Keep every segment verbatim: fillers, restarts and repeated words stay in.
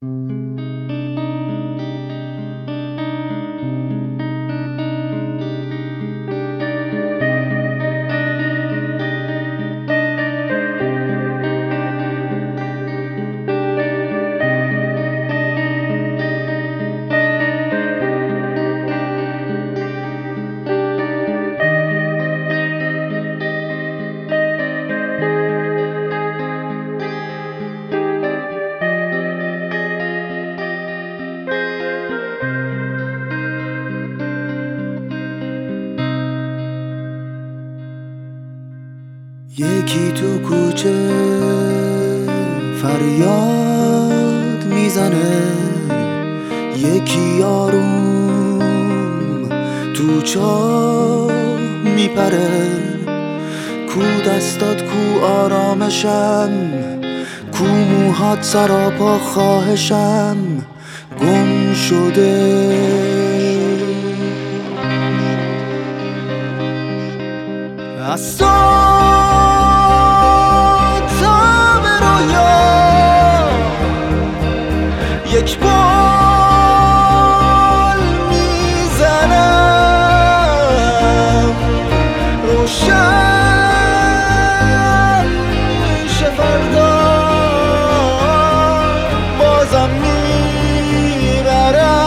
یکی تو کوچه فریاد میزنه، یکی آروم تو چاه میپره. کو دستات کو آرامشم، کو موهات سراپا خواهشم گم شده. از تو تا به رویا یک بال میزنم، روشن میشه فردا بازم میبرم.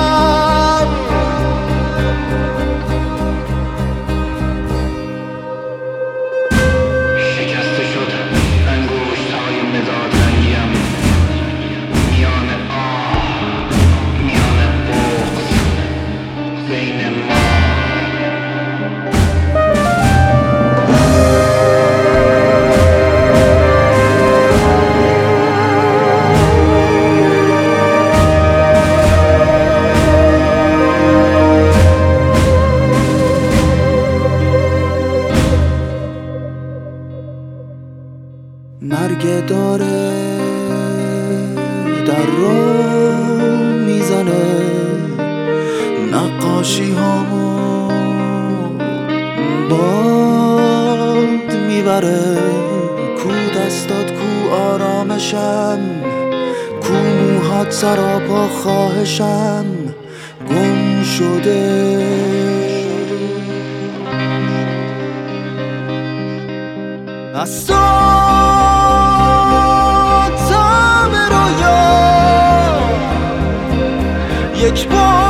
مرگ داره در رو میزنه، نقاشی هامو باد میبره. کو دستات کو آرامشم، کو موهات سراپا خواهشم گم شده. از تو تا به رویا یک بار